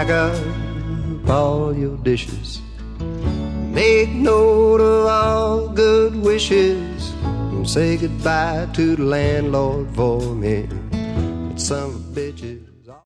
pack up all your dishes, make note of all good wishes, and say goodbye to the landlord for me. Some bitches.